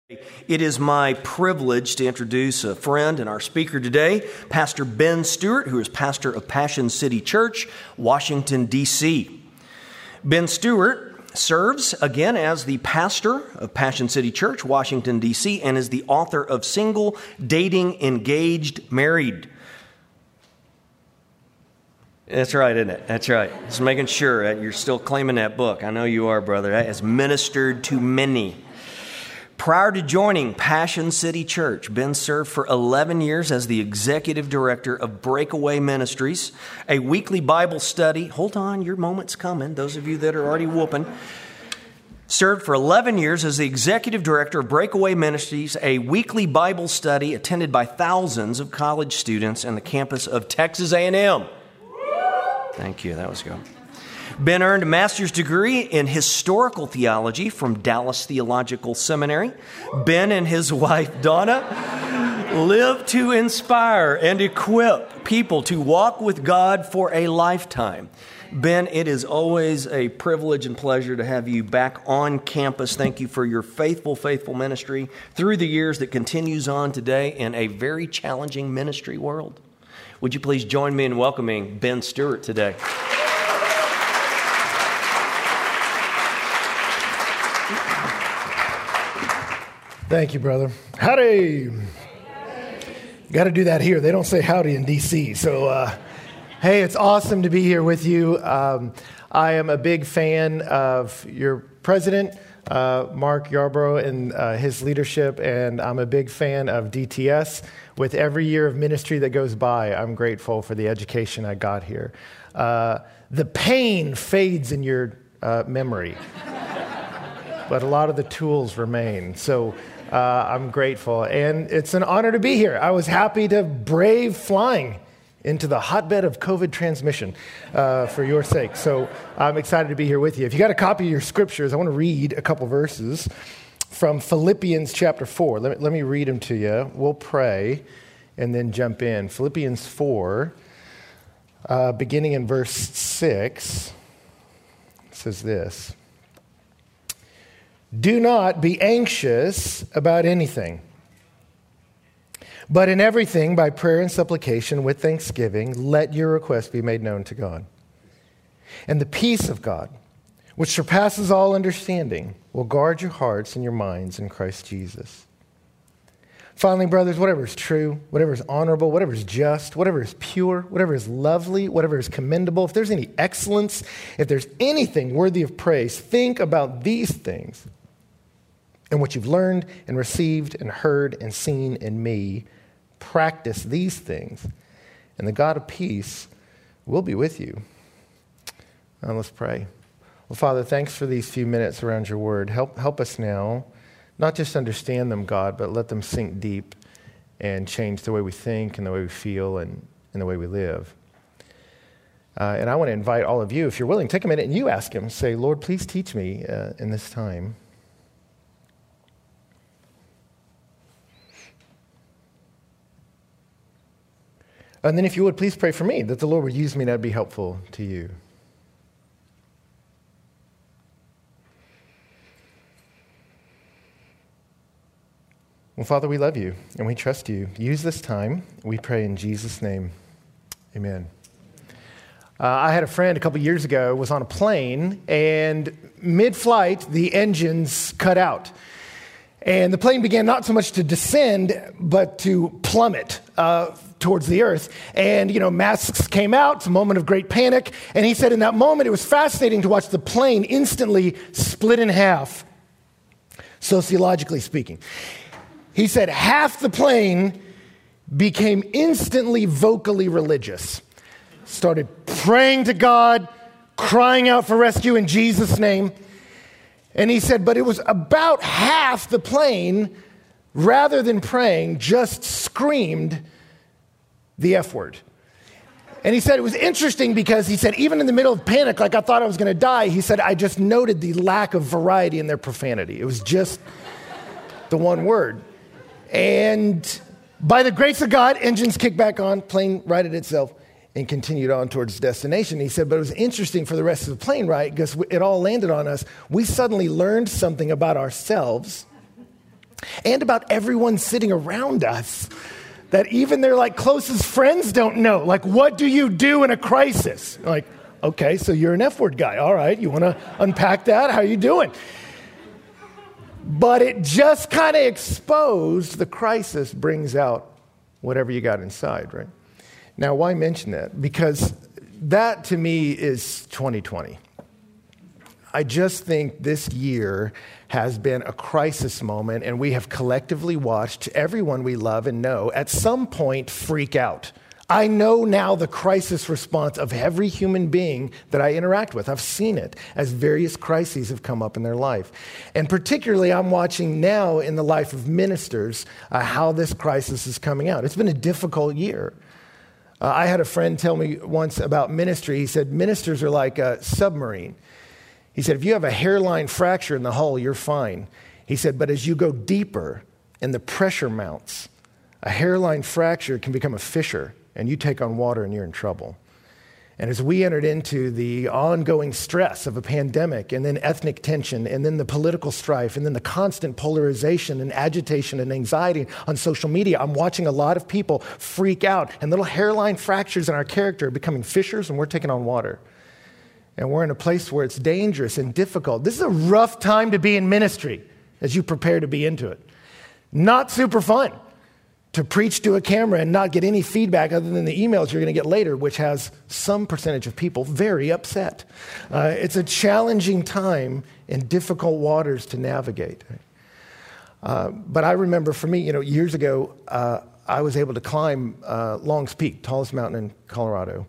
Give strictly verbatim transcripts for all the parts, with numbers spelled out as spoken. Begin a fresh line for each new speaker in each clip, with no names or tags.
It is my privilege to introduce a friend and our speaker today, Pastor Ben Stewart, who is pastor of Passion City Church, Washington, D C Ben Stewart serves again as the pastor of Passion City Church, Washington, D C, and is the author of Single, Dating, Engaged, Married. That's right, isn't it? That's right. Just making sure that you're still claiming that book. I know you are, brother. That has ministered to many. Prior to joining Passion City Church, Ben served for eleven years as the executive director of Breakaway Ministries, a weekly Bible study. Hold on, your moment's coming. Those of you that are already whooping. Served for eleven years as the executive director of Breakaway Ministries, a weekly Bible study attended by thousands of college students on the campus of Texas A and M. Thank you. That was good. Ben earned a master's degree in historical theology from Dallas Theological Seminary. Ben and his wife, Donna, live to inspire and equip people to walk with God for a lifetime. Ben, it is always a privilege and pleasure to have you back on campus. Thank you for your faithful, faithful ministry through the years that continues on today in a very challenging ministry world. Would you please join me in welcoming Ben Stewart today?
Thank you, brother. Howdy. Got to do that here. They don't say howdy in D C. So, uh, hey, it's awesome to be here with you. Um, I am a big fan of your president, uh, Mark Yarbrough, and uh, his leadership, and I'm a big fan of D T S. With every year of ministry that goes by, I'm grateful for the education I got here. Uh, the pain fades in your uh, memory, but a lot of the tools remain. So uh, I'm grateful, and it's an honor to be here. I was happy to brave flying into the hotbed of COVID transmission uh, for your sake. So I'm excited to be here with you. If you got a copy of your scriptures, I want to read a couple verses from Philippians chapter four. Let me, let me read them to you. We'll pray and then jump in. Philippians four, uh, beginning in verse six, says this. Do not be anxious about anything, but in everything, by prayer and supplication with thanksgiving, let your requests be made known to God. And the peace of God, which surpasses all understanding, will guard your hearts and your minds in Christ Jesus. Finally, brothers, whatever is true, whatever is honorable, whatever is just, whatever is pure, whatever is lovely, whatever is commendable, if there's any excellence, if there's anything worthy of praise, think about these things. And what you've learned and received and heard and seen in me, practice these things, and the God of peace will be with you. Now let's pray. Well, Father, thanks for these few minutes around your word. Help help us now, not just understand them, God, but let them sink deep and change the way we think and the way we feel and, and the way we live. Uh, and I want to invite all of you, if you're willing, take a minute and you ask him, say, Lord, please teach me uh, in this time. And then if you would, please pray for me, that the Lord would use me to be helpful to you. Well, Father, we love you and we trust you. Use this time. We pray in Jesus' name. Amen. Uh, I had a friend a couple years ago was on a plane, and mid-flight, the engines cut out. And the plane began not so much to descend, but to plummet uh, towards the earth. And, you know, masks came out. It's a moment of great panic. And he said in that moment, it was fascinating to watch the plane instantly split in half, sociologically speaking. He said half the plane became instantly vocally religious, started praying to God, crying out for rescue in Jesus' name. And he said, but it was about half the plane, rather than praying, just screamed the F word. And he said it was interesting because he said, even in the middle of panic, like I thought I was going to die, he said, I just noted the lack of variety in their profanity. It was just the one word. And by the grace of God, engines kicked back on, plane righted itself, and continued on towards destination. He said, but it was interesting for the rest of the plane ride because it all landed on us. We suddenly learned something about ourselves and about everyone sitting around us that even their like closest friends don't know. Like, what do you do in a crisis? Like, okay, so you're an F-word guy. All right, you want to unpack that? How you doing? But it just kind of exposed the crisis brings out whatever you got inside, right? Now, why mention that? Because that to me is twenty twenty. I just think this year has been a crisis moment, and we have collectively watched everyone we love and know at some point freak out. I know now the crisis response of every human being that I interact with. I've seen it as various crises have come up in their life. And particularly, I'm watching now in the life of ministers uh, how this crisis is coming out. It's been a difficult year. Uh, I had a friend tell me once about ministry. He said, ministers are like a submarine. He said, if you have a hairline fracture in the hull, you're fine. He said, but as you go deeper and the pressure mounts, a hairline fracture can become a fissure, and you take on water and you're in trouble. And as we entered into the ongoing stress of a pandemic, and then ethnic tension, and then the political strife, and then the constant polarization and agitation and anxiety on social media, I'm watching a lot of people freak out, and little hairline fractures in our character are becoming fissures, and we're taking on water. And we're in a place where it's dangerous and difficult. This is a rough time to be in ministry as you prepare to be into it. Not super fun to preach to a camera and not get any feedback other than the emails you're going to get later, which has some percentage of people very upset. Uh, it's a challenging time and difficult waters to navigate. Uh, but I remember for me, you know, years ago, uh, I was able to climb uh, Long's Peak, tallest mountain in Colorado.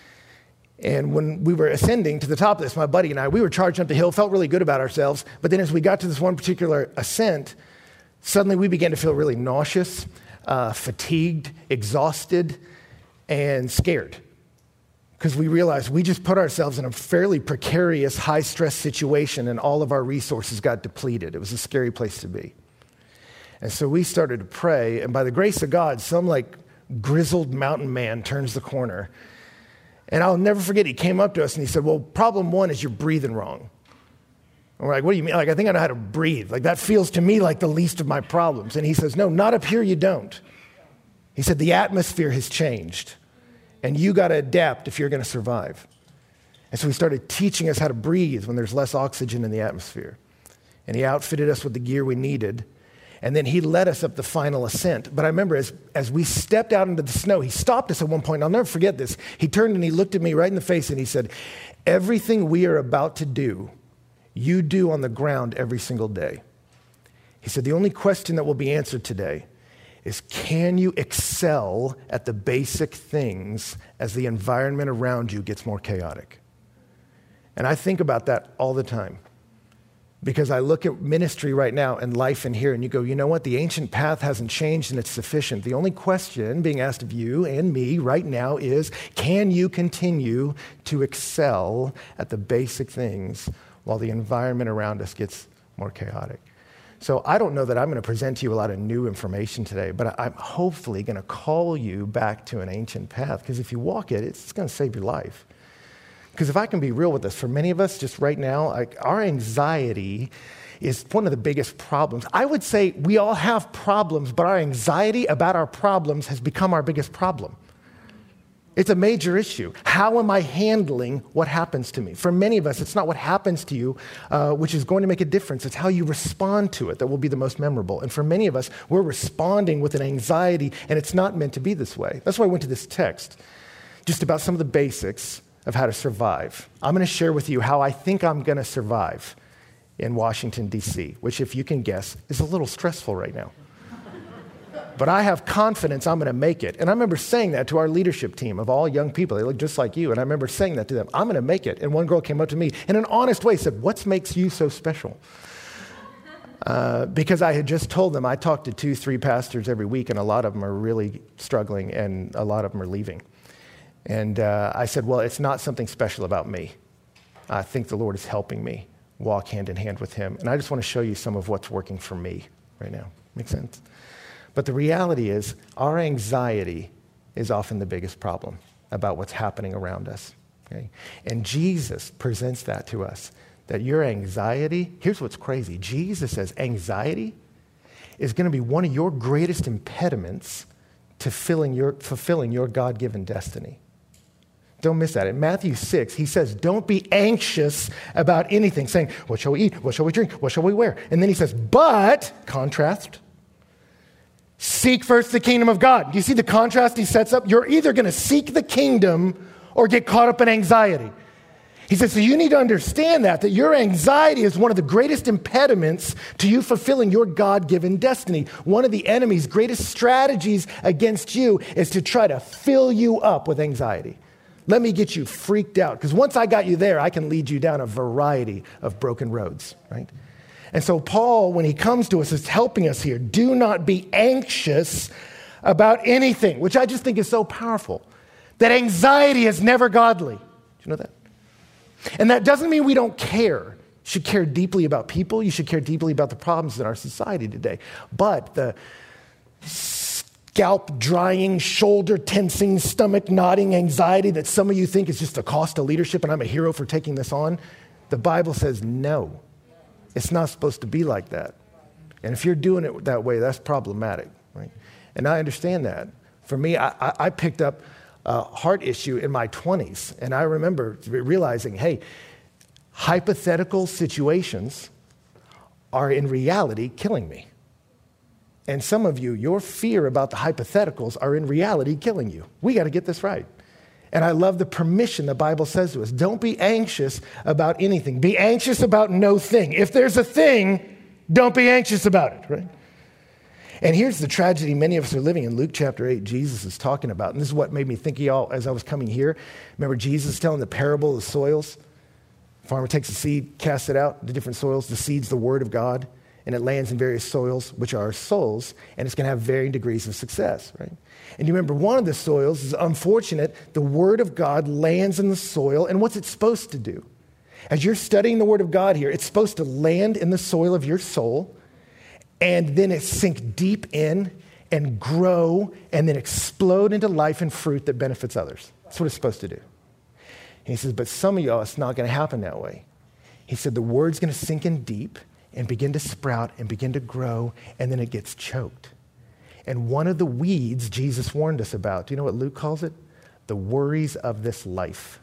And when we were ascending to the top of this, my buddy and I, we were charging up the hill, felt really good about ourselves. But then as we got to this one particular ascent, suddenly we began to feel really nauseous, uh, fatigued, exhausted, and scared. Because we realized we just put ourselves in a fairly precarious, high-stress situation, and all of our resources got depleted. It was a scary place to be. And so we started to pray, and by the grace of God, some like grizzled mountain man turns the corner. And I'll never forget, he came up to us and he said, well, problem one is you're breathing wrong. And we're like, what do you mean? Like, I think I know how to breathe. Like, that feels to me like the least of my problems. And he says, no, not up here you don't. He said, the atmosphere has changed, and you got to adapt if you're going to survive. And so he started teaching us how to breathe when there's less oxygen in the atmosphere. And he outfitted us with the gear we needed. And then he led us up the final ascent. But I remember as, as we stepped out into the snow, he stopped us at one point. I'll never forget this. He turned and he looked at me right in the face and he said, everything we are about to do, you do on the ground every single day. He said, the only question that will be answered today is, can you excel at the basic things as the environment around you gets more chaotic? And I think about that all the time. Because I look at ministry right now and life in here, and you go, you know what? The ancient path hasn't changed and it's sufficient. The only question being asked of you and me right now is, can you continue to excel at the basic things while the environment around us gets more chaotic? So I don't know that I'm going to present to you a lot of new information today, but I'm hopefully going to call you back to an ancient path, because if you walk it, it's going to save your life. Because if I can be real with this, for many of us just right now, like, our anxiety is one of the biggest problems. I would say we all have problems, but our anxiety about our problems has become our biggest problem. It's a major issue. How am I handling what happens to me? For many of us, it's not what happens to you, uh, which is going to make a difference. It's how you respond to it that will be the most memorable. And for many of us, we're responding with an anxiety, and it's not meant to be this way. That's why I went to this text, just about some of the basics of how to survive. I'm going to share with you how I think I'm going to survive in Washington, D C, which, if you can guess, is a little stressful right now. But I have confidence I'm going to make it. And I remember saying that to our leadership team of all young people. They look just like you. And I remember saying that to them. I'm going to make it. And one girl came up to me in an honest way, said, what makes you so special? Uh, because I had just told them, I talk to two, three pastors every week, and a lot of them are really struggling, and a lot of them are leaving. And uh, I said, well, it's not something special about me. I think the Lord is helping me walk hand in hand with him. And I just want to show you some of what's working for me right now. Make sense? But the reality is, our anxiety is often the biggest problem about what's happening around us. Okay? And Jesus presents that to us, that your anxiety, here's what's crazy. Jesus says anxiety is going to be one of your greatest impediments to filling your, fulfilling your God-given destiny. Don't miss that. In Matthew six, he says, don't be anxious about anything, saying, what shall we eat? What shall we drink? What shall we wear? And then he says, but, contrast, seek first the kingdom of God. Do you see the contrast he sets up? You're either going to seek the kingdom or get caught up in anxiety. He says, so you need to understand that, that your anxiety is one of the greatest impediments to you fulfilling your God-given destiny. One of the enemy's greatest strategies against you is to try to fill you up with anxiety. Let me get you freaked out, because once I got you there, I can lead you down a variety of broken roads, right? And so Paul, when he comes to us, is helping us here. Do not be anxious about anything, which I just think is so powerful. That anxiety is never godly. Do you know that? And that doesn't mean we don't care. You should care deeply about people. You should care deeply about the problems in our society today. But the scalp drying, shoulder tensing, stomach knotting anxiety that some of you think is just a cost to leadership and I'm a hero for taking this on, the Bible says no. It's not supposed to be like that. And if you're doing it that way, that's problematic, right? And I understand that. For me, I, I, I picked up a heart issue in my twenties, and I remember realizing, hey, hypothetical situations are in reality killing me. And some of you, your fear about the hypotheticals are in reality killing you. We got to get this right. And I love the permission the Bible says to us. Don't be anxious about anything. Be anxious about no thing. If there's a thing, don't be anxious about it, right? And here's the tragedy many of us are living in. Luke chapter eight, Jesus is talking about, and this is what made me think of y'all as I was coming here. Remember Jesus telling the parable of the soils? The farmer takes the seed, casts it out, the different soils. The seed's the word of God. And it lands in various soils, which are our souls, and it's going to have varying degrees of success, right? And you remember one of the soils is unfortunate. The Word of God lands in the soil, and what's it supposed to do? As you're studying the Word of God here, it's supposed to land in the soil of your soul, and then it sink deep in and grow, and then explode into life and fruit that benefits others. That's what it's supposed to do. And he says, but some of y'all, it's not going to happen that way. He said the Word's going to sink in deep, and begin to sprout and begin to grow, and then it gets choked. And one of the weeds Jesus warned us about, do you know what Luke calls it? The worries of this life.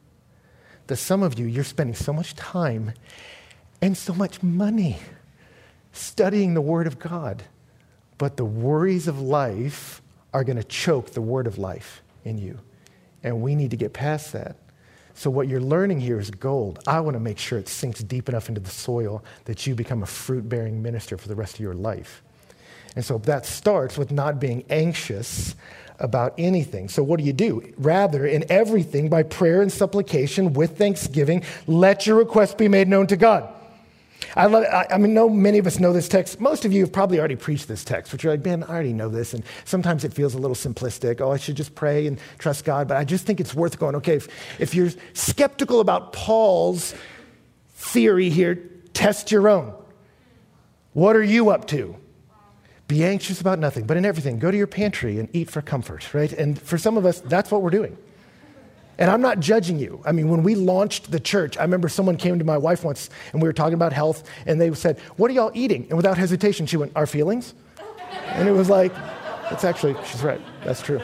That some of you, you're spending so much time and so much money studying the Word of God, but the worries of life are going to choke the Word of life in you. And we need to get past that. So what you're learning here is gold. I want to make sure it sinks deep enough into the soil that you become a fruit-bearing minister for the rest of your life. And so that starts with not being anxious about anything. So what do you do? Rather, in everything, by prayer and supplication, with thanksgiving, let your requests be made known to God. I love. I, I mean, know many of us know this text. Most of you have probably already preached this text, but you're like, man, I already know this. And sometimes it feels a little simplistic. Oh, I should just pray and trust God. But I just think it's worth going, okay, if, if you're skeptical about Paul's theory here, test your own. What are you up to? Be anxious about nothing, but in everything, go to your pantry and eat for comfort, right? And for some of us, that's what we're doing. And I'm not judging you. I mean, when we launched the church, I remember someone came to my wife once and we were talking about health and they said, what are y'all eating? And without hesitation, she went, our feelings? And it was like, that's actually, she's right. That's true.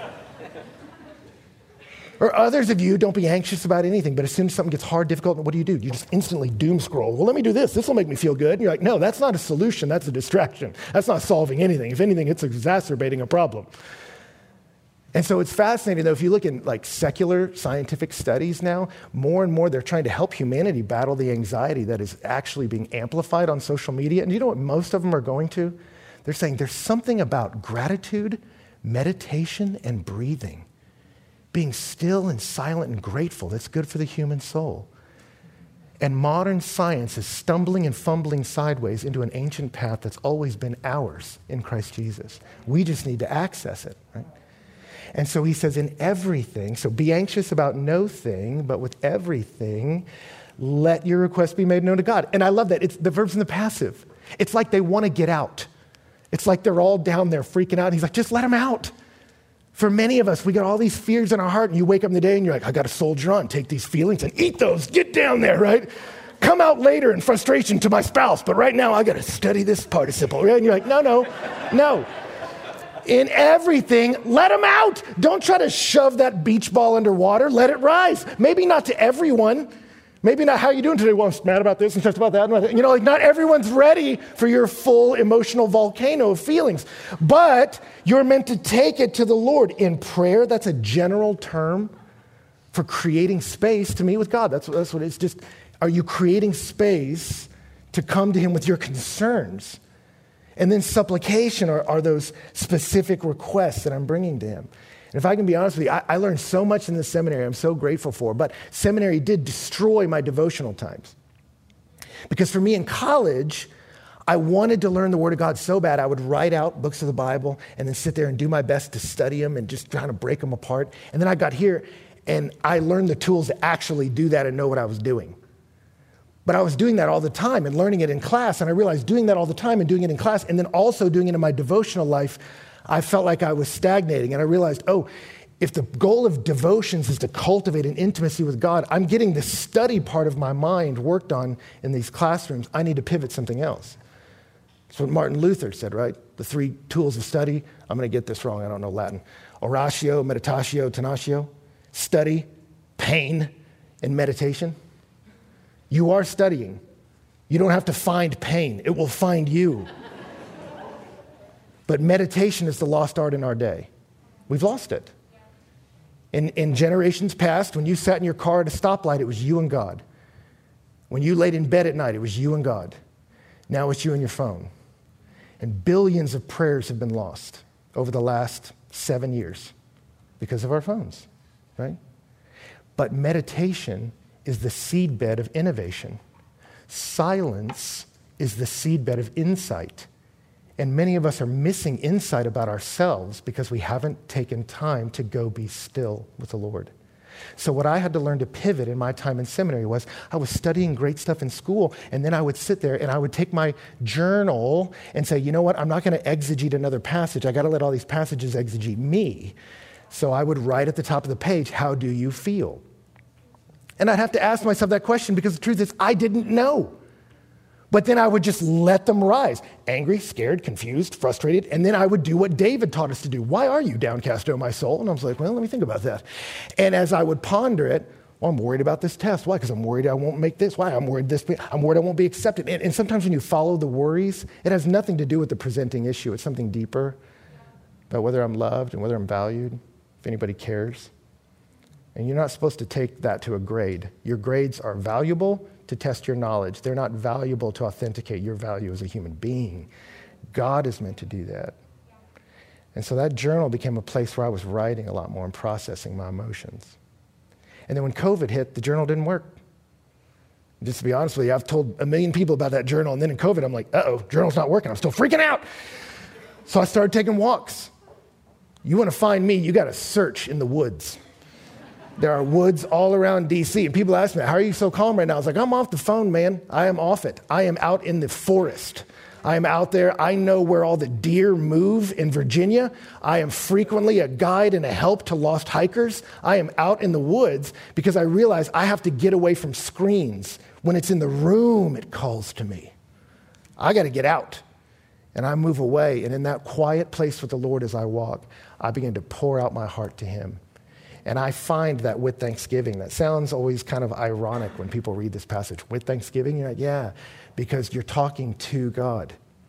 Or others of you, don't be anxious about anything, but as soon as something gets hard, difficult, what do you do? You just instantly doom scroll. Well, let me do this. This will make me feel good. And you're like, no, that's not a solution. That's a distraction. That's not solving anything. If anything, it's exacerbating a problem. And so it's fascinating, though, if you look in like secular scientific studies now, more and more they're trying to help humanity battle the anxiety that is actually being amplified on social media. And you know what most of them are going to? They're saying there's something about gratitude, meditation, and breathing. Being still and silent and grateful, that's good for the human soul. And modern science is stumbling and fumbling sideways into an ancient path that's always been ours in Christ Jesus. We just need to access it, right? And so he says, in everything, so be anxious about no thing, but with everything, let your request be made known to God. And I love that. It's the verb's in the passive. It's like they want to get out. It's like they're all down there freaking out. And he's like, just let them out. For many of us, we got all these fears in our heart, and you wake up in the day and you're like, I got to soldier on, take these feelings and eat those. Get down there, right? come out later in frustration to my spouse, but right now I got to study this participle. And you're like, no, no, no. In everything, let them out. Don't try to shove that beach ball underwater. Let it rise. Maybe not to everyone. Maybe not, how you doing today? Well, I'm mad about this and stressed about that. You know, like not everyone's ready for your full emotional volcano of feelings. But you're meant to take it to the Lord. In prayer, that's a general term for creating space to meet with God. That's, that's what it's just. Are you creating space to come to him with your concerns? And then supplication are, are those specific requests that I'm bringing to him. And if I can be honest with you, I, I learned so much in the seminary I'm so grateful for, but seminary did destroy my devotional times. Because for me in college, I wanted to learn the Word of God so bad, I would write out books of the Bible and then sit there and do my best to study them and just trying to break them apart. And then I got here and I learned the tools to actually do that and know what I was doing. But I was doing that all the time and learning it in class, and I realized doing that all the time and doing it in class and then also doing it in my devotional life, I felt like I was stagnating. And I realized, oh, if the goal of devotions is to cultivate an intimacy with God, I'm getting the study part of my mind worked on in these classrooms. I need to pivot something else. That's what Martin Luther said, right? The three tools of study. I'm going to get this wrong. I don't know Latin. Oratio, meditatio, tenatio. Study, pain, and meditation. You are studying. You don't have to find pain. It will find you. But meditation is the lost art in our day. We've lost it. In, in generations past, when you sat in your car at a stoplight, it was you and God. When you laid in bed at night, it was you and God. Now it's you and your phone. And billions of prayers have been lost over the last seven years because of our phones, right? But meditation is the seedbed of innovation. Silence is the seedbed of insight. And many of us are missing insight about ourselves because we haven't taken time to go be still with the Lord. So what I had to learn to pivot in my time in seminary was I was studying great stuff in school, and then I would sit there and I would take my journal and say, you know what, I'm not going to exegete another passage. I got to let all these passages exegete me. So I would write at the top of the page, how do you feel? And I'd have to ask myself that question because the truth is I didn't know. But then I would just let them rise. Angry, scared, confused, frustrated. And then I would do what David taught us to do. Why are you downcast, O my soul? And I was like, well, let me think about that. And as I would ponder it, well, I'm worried about this test. Why? Because I'm worried I won't make this. Why? I'm worried this. I'm worried I won't be accepted. And, and sometimes when you follow the worries, it has nothing to do with the presenting issue. It's something deeper about whether I'm loved and whether I'm valued, if anybody cares. And you're not supposed to take that to a grade. Your grades are valuable to test your knowledge. They're not valuable to authenticate your value as a human being. God is meant to do that. And so that journal became a place where I was writing a lot more and processing my emotions. And then when COVID hit, the journal didn't work. Just to be honest with you, I've told a million people about that journal, and then in COVID, I'm like, uh-oh, journal's not working. I'm still freaking out. So I started taking walks. You want to find me, you got to search in the woods. There are woods all around D C, and people ask me, how are you so calm right now? I was like, I'm off the phone, man. I am off it. I am out in the forest. I am out there. I know where all the deer move in Virginia. I am frequently a guide and a help to lost hikers. I am out in the woods because I realize I have to get away from screens. When it's in the room, it calls to me. I got to get out. And I move away, and in that quiet place with the Lord as I walk, I begin to pour out my heart to him. And I find that with Thanksgiving, that sounds always kind of ironic when people read this passage. With Thanksgiving, you're like, yeah, because you're talking to God.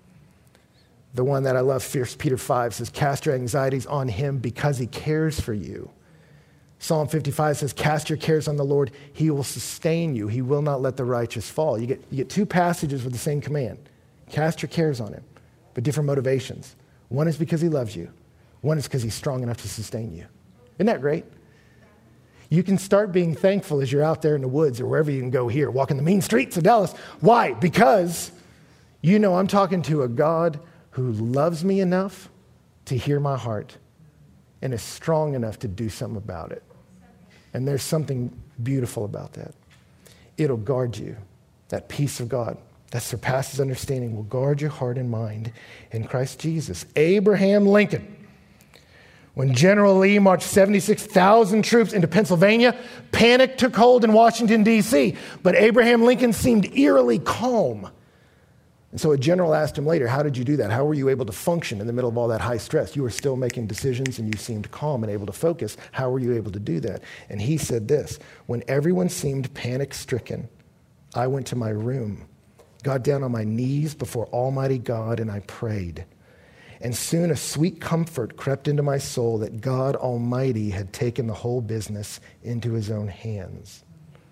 The one that I love, First Peter five, says, cast your anxieties on him because he cares for you. Psalm fifty-five says, cast your cares on the Lord. He will sustain you. He will not let the righteous fall. You get, you get two passages with the same command. Cast your cares on him, but different motivations. One is because he loves you. One is because he's strong enough to sustain you. Isn't that great? You can start being thankful as you're out there in the woods or wherever you can go here, walking the mean streets of Dallas. Why? Because you know I'm talking to a God who loves me enough to hear my heart and is strong enough to do something about it. And there's something beautiful about that. It'll guard you. That peace of God that surpasses understanding will guard your heart and mind in Christ Jesus. Abraham Lincoln When General Lee marched seventy-six thousand troops into Pennsylvania, panic took hold in Washington, D C, but Abraham Lincoln seemed eerily calm. And so a general asked him later, how did you do that? How were you able to function in the middle of all that high stress? You were still making decisions and you seemed calm and able to focus. How were you able to do that? And he said this, when everyone seemed panic-stricken, I went to my room, got down on my knees before Almighty God, and I prayed. And soon a sweet comfort crept into my soul that God Almighty had taken the whole business into his own hands.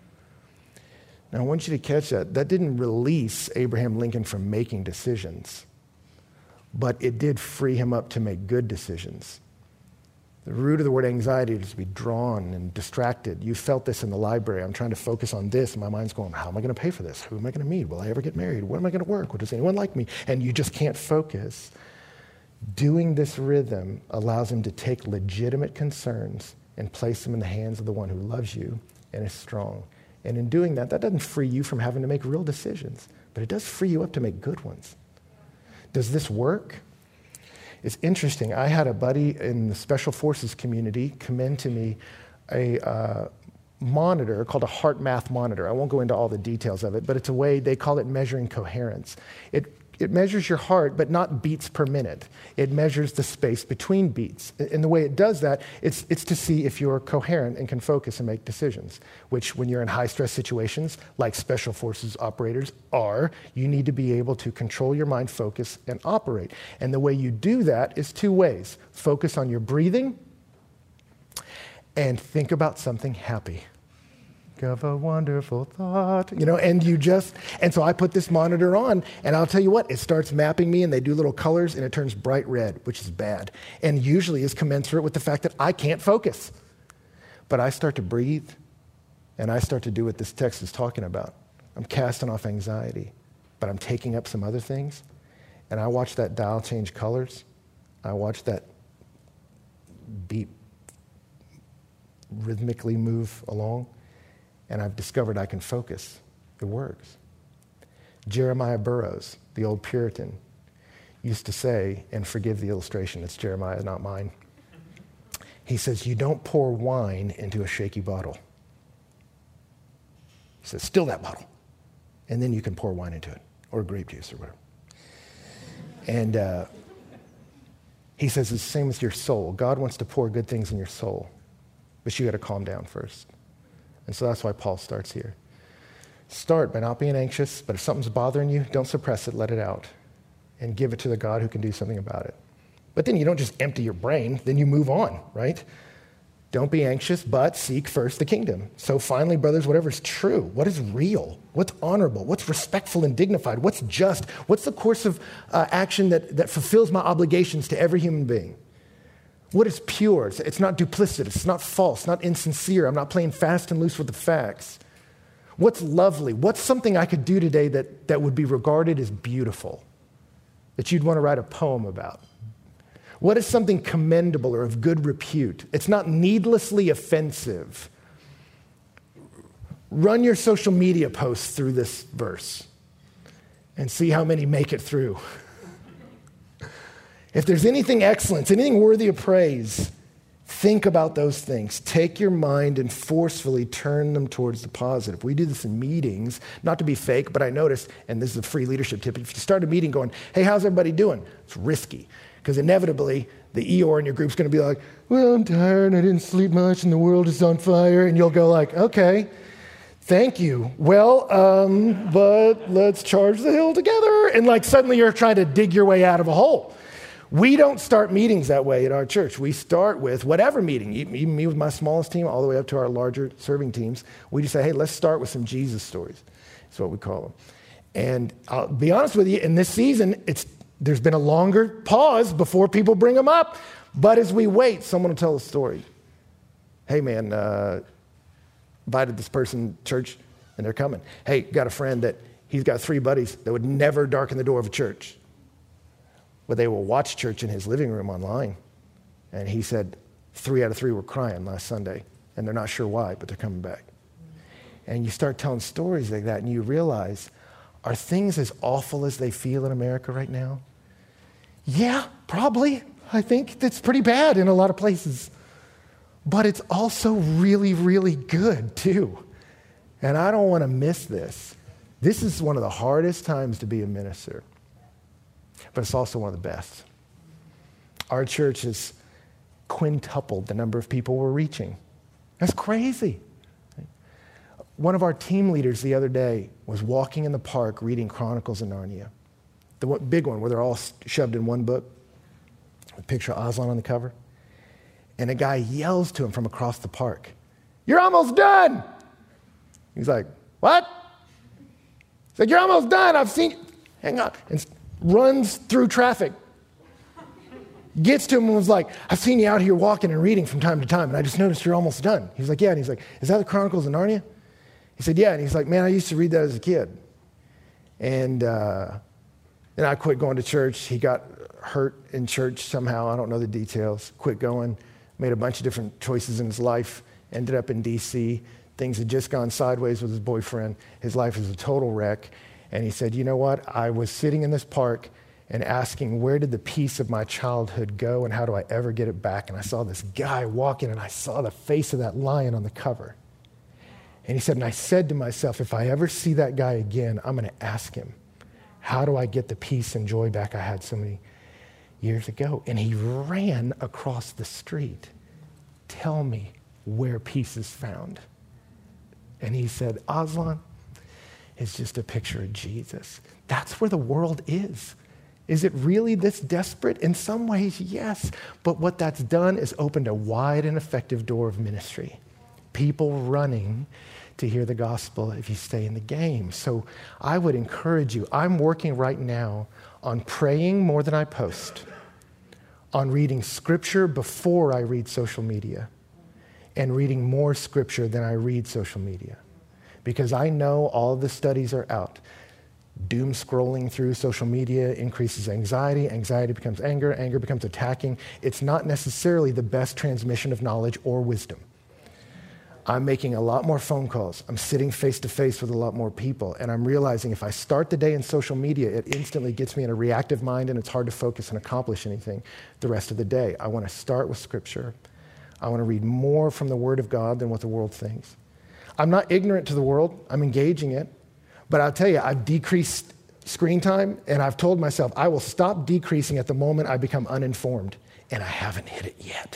Now, I want you to catch that. That didn't release Abraham Lincoln from making decisions, but it did free him up to make good decisions. The root of the word anxiety is to be drawn and distracted. You felt this in the library. I'm trying to focus on this, and my mind's going, how am I going to pay for this? Who am I going to meet? Will I ever get married? Where am I going to work? Well, does anyone like me? And you just can't focus. Doing this rhythm allows him to take legitimate concerns and place them in the hands of the one who loves you and is strong. And in doing that, that doesn't free you from having to make real decisions, but it does free you up to make good ones. Does this work? It's interesting. I had a buddy in the Special Forces community commend to me a uh, monitor called a HeartMath monitor. I won't go into all the details of it, but it's a way, they call it measuring coherence. It It measures your heart, but not beats per minute. It measures the space between beats. And the way it does that, it's, it's to see if you're coherent and can focus and make decisions, which when you're in high-stress situations, like Special Forces operators are, you need to be able to control your mind, focus, and operate. And the way you do that is two ways. Focus on your breathing and think about something happy. Of a wonderful thought, you know, and you just, and so I put this monitor on, and I'll tell you what, it starts mapping me, and they do little colors, and it turns bright red, which is bad, and usually is commensurate with the fact that I can't focus. But I start to breathe, and I start to do what this text is talking about. I'm casting off anxiety, but I'm taking up some other things, and I watch that dial change colors. I watch that beat rhythmically move along. And I've discovered I can focus. It works. Jeremiah Burroughs, the old Puritan, used to say, and forgive the illustration, it's Jeremiah, not mine. He says, you don't pour wine into a shaky bottle. He says, still that bottle. And then you can pour wine into it, or grape juice or whatever. And uh, he says it's the same as your soul. God wants to pour good things in your soul, but you got to calm down first. And so that's why Paul starts here. Start by not being anxious, but if something's bothering you, don't suppress it, let it out, and give it to the God who can do something about it. But then you don't just empty your brain, then you move on, right? Don't be anxious, but seek first the kingdom. So finally, brothers, whatever's true, what is real, what's honorable, what's respectful and dignified, what's just, what's the course of uh, action that, that fulfills my obligations to every human being? What is pure? It's, it's not duplicitous. It's not false, not insincere. I'm not playing fast and loose with the facts. What's lovely? What's something I could do today that, that would be regarded as beautiful, that you'd want to write a poem about? What is something commendable or of good repute? It's not needlessly offensive. Run your social media posts through this verse and see how many make it through. If there's anything excellent, anything worthy of praise, think about those things. Take your mind and forcefully turn them towards the positive. We do this in meetings, not to be fake, but I noticed, and this is a free leadership tip, if you start a meeting going, hey, how's everybody doing? It's risky, because inevitably the E O R in your group's going to be like, well, I'm tired, I didn't sleep much, and the world is on fire, and you'll go like, okay, thank you. Well, um, but let's charge the hill together. And like suddenly you're trying to dig your way out of a hole. We don't start meetings that way at our church. We start with whatever meeting, even me with my smallest team, all the way up to our larger serving teams. We just say, hey, let's start with some Jesus stories. That's what we call them. And I'll be honest with you, in this season, it's there's been a longer pause before people bring them up. But as we wait, someone will tell a story. Hey, man, uh, invited this person to church, and they're coming. Hey, got a friend that he's got three buddies that would never darken the door of a church. But they will watch church in his living room online. And he said three out of three were crying last Sunday, and they're not sure why, but they're coming back. And you start telling stories like that, and you realize, are things as awful as they feel in America right now? Yeah, probably. I think that's pretty bad in a lot of places. But it's also really, really good too. And I don't want to miss this. This is one of the hardest times to be a minister, but it's also one of the best. Our church has quintupled the number of people we're reaching. That's crazy. One of our team leaders the other day was walking in the park reading Chronicles of Narnia, the one, big one where they're all shoved in one book, with a picture of Aslan on the cover. And a guy yells to him from across the park, "You're almost done!" He's like, "What?" He's like, "You're almost done. I've seen you." Hang on. And runs through traffic. Gets to him and was like, "I've seen you out here walking and reading from time to time, and I just noticed you're almost done." He's like, "Yeah." And he's like, "Is that the Chronicles of Narnia?" He said, "Yeah." And he's like, "Man, I used to read that as a kid." And uh, then I quit going to church. He got hurt in church somehow. I don't know the details. Quit going. Made a bunch of different choices in his life. Ended up in D C Things had just gone sideways with his boyfriend. His life is a total wreck. And he said, "You know what? I was sitting in this park and asking, where did the peace of my childhood go and how do I ever get it back? And I saw this guy walking and I saw the face of that lion on the cover." And he said, and I said to myself, if I ever see that guy again, I'm going to ask him, how do I get the peace and joy back I had so many years ago? And he ran across the street. "Tell me where peace is found." And he said, "Aslan is just a picture of Jesus." That's where the world is. Is it really this desperate? In some ways, yes. But what that's done is opened a wide and effective door of ministry. People running to hear the gospel if you stay in the game. So I would encourage you. I'm working right now on praying more than I post, on reading scripture before I read social media, and reading more scripture than I read social media. Because I know all the studies are out. Doom scrolling through social media increases anxiety. Anxiety becomes anger. Anger becomes attacking. It's not necessarily the best transmission of knowledge or wisdom. I'm making a lot more phone calls. I'm sitting face to face with a lot more people. And I'm realizing if I start the day in social media, it instantly gets me in a reactive mind and it's hard to focus and accomplish anything the rest of the day. I want to start with scripture. I want to read more from the Word of God than what the world thinks. I'm not ignorant to the world. I'm engaging it. But I'll tell you, I've decreased screen time, and I've told myself I will stop decreasing at the moment I become uninformed, and I haven't hit it yet.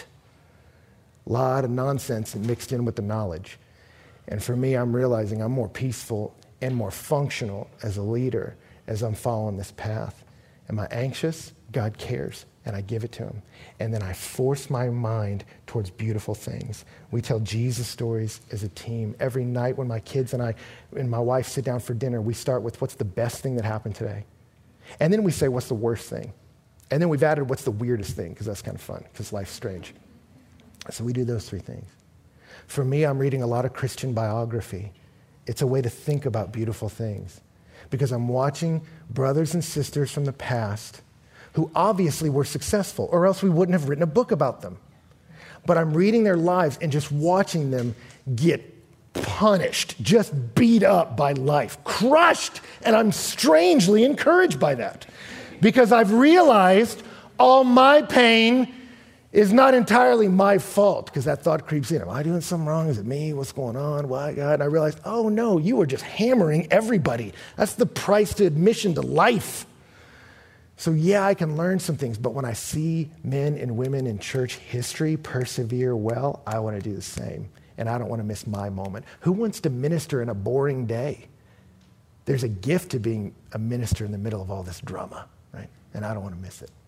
A lot of nonsense mixed in with the knowledge. And for me, I'm realizing I'm more peaceful and more functional as a leader as I'm following this path. Am I anxious? God cares, and I give it to him. And then I force my mind towards beautiful things. We tell Jesus stories as a team. Every night when my kids and I and my wife sit down for dinner, we start with what's the best thing that happened today. And then we say, what's the worst thing? And then we've added what's the weirdest thing, because that's kind of fun, because life's strange. So we do those three things. For me, I'm reading a lot of Christian biography. It's a way to think about beautiful things, because I'm watching brothers and sisters from the past who obviously were successful, or else we wouldn't have written a book about them. But I'm reading their lives and just watching them get punished, just beat up by life, crushed, and I'm strangely encouraged by that, because I've realized all my pain is not entirely my fault, because that thought creeps in. Am I doing something wrong? Is it me? What's going on? Why, God? And I realized, oh no, you were just hammering everybody. That's the price to admission to life. So yeah, I can learn some things, but when I see men and women in church history persevere well, I want to do the same. And I don't want to miss my moment. Who wants to minister in a boring day? There's a gift to being a minister in the middle of all this drama, right? And I don't want to miss it.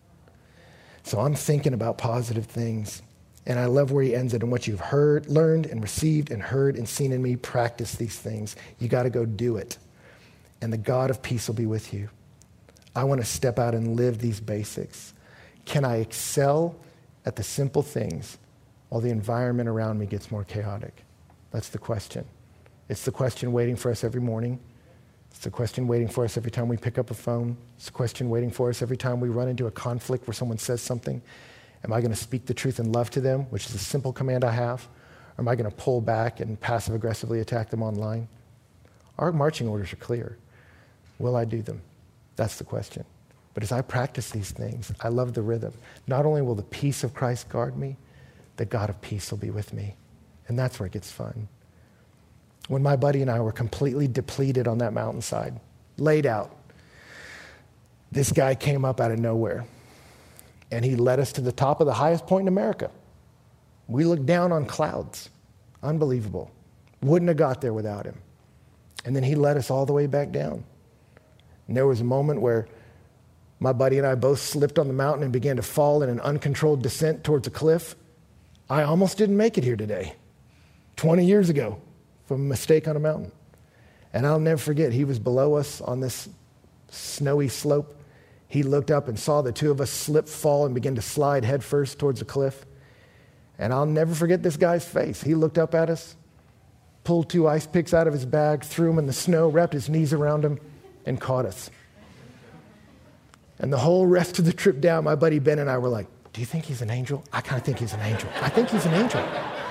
So I'm thinking about positive things. And I love where he ends it. And what you've heard, learned, and received, and heard, and seen in me, practice these things. You got to go do it. And the God of peace will be with you. I want to step out and live these basics. Can I excel at the simple things while the environment around me gets more chaotic? That's the question. It's the question waiting for us every morning. It's the question waiting for us every time we pick up a phone. It's the question waiting for us every time we run into a conflict where someone says something. Am I going to speak the truth in love to them, which is a simple command I have? Or am I going to pull back and passive-aggressively attack them online? Our marching orders are clear. Will I do them? That's the question. But as I practice these things, I love the rhythm. Not only will the peace of Christ guard me, the God of peace will be with me. And that's where it gets fun. When my buddy and I were completely depleted on that mountainside, laid out, this guy came up out of nowhere, and he led us to the top of the highest point in America. We looked down on clouds. Unbelievable. Wouldn't have got there without him. And then he led us all the way back down. And there was a moment where my buddy and I both slipped on the mountain and began to fall in an uncontrolled descent towards a cliff. I almost didn't make it here today, twenty years ago, from a mistake on a mountain. And I'll never forget, he was below us on this snowy slope. He looked up and saw the two of us slip, fall, and begin to slide headfirst towards the cliff. And I'll never forget this guy's face. He looked up at us, pulled two ice picks out of his bag, threw them in the snow, wrapped his knees around him, and caught us. And the whole rest of the trip down, my buddy Ben and I were like, do you think he's an angel? I kind of think he's an angel. I think he's an angel.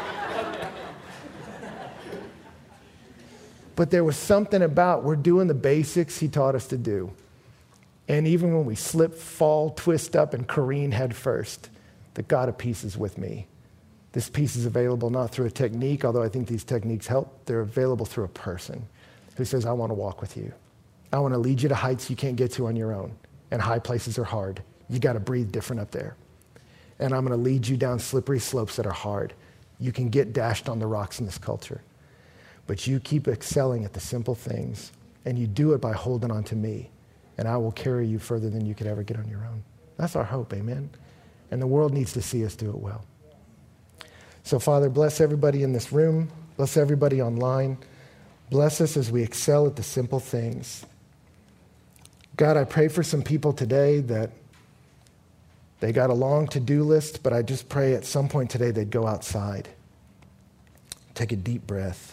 But there was something about we're doing the basics he taught us to do. And even when we slip, fall, twist up, and careen head first, the God of peace is with me. This peace is available not through a technique, although I think these techniques help. They're available through a person who says, I want to walk with you. I want to lead you to heights you can't get to on your own. And high places are hard. You got to breathe different up there. And I'm going to lead you down slippery slopes that are hard. You can get dashed on the rocks in this culture. But you keep excelling at the simple things, and you do it by holding on to me, and I will carry you further than you could ever get on your own. That's our hope, amen? And the world needs to see us do it well. So, Father, bless everybody in this room. Bless everybody online. Bless us as we excel at the simple things. God, I pray for some people today that they got a long to-do list, but I just pray at some point today they'd go outside. Take a deep breath.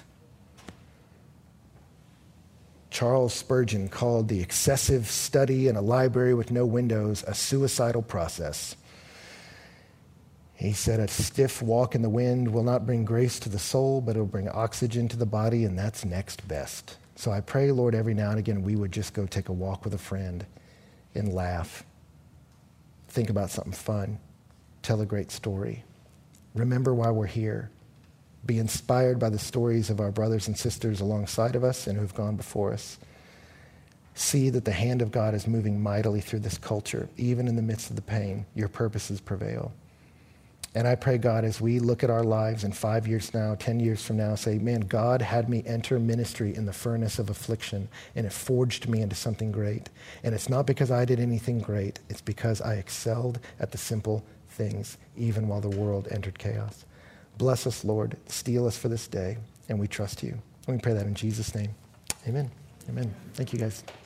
Charles Spurgeon called the excessive study in a library with no windows a suicidal process. He said, a stiff walk in the wind will not bring grace to the soul, but it'll bring oxygen to the body, and that's next best. So I pray, Lord, every now and again we would just go take a walk with a friend and laugh. Think about something fun. Tell a great story. Remember why we're here. Be inspired by the stories of our brothers and sisters alongside of us and who've gone before us. See that the hand of God is moving mightily through this culture, even in the midst of the pain. Your purposes prevail. And I pray, God, as we look at our lives in five years now, ten years from now, say, man, God had me enter ministry in the furnace of affliction, and it forged me into something great. And it's not because I did anything great. It's because I excelled at the simple things, even while the world entered chaos. Bless us, Lord. Steel us for this day, and we trust you. And we pray that in Jesus' name. Amen. Amen. Thank you, guys.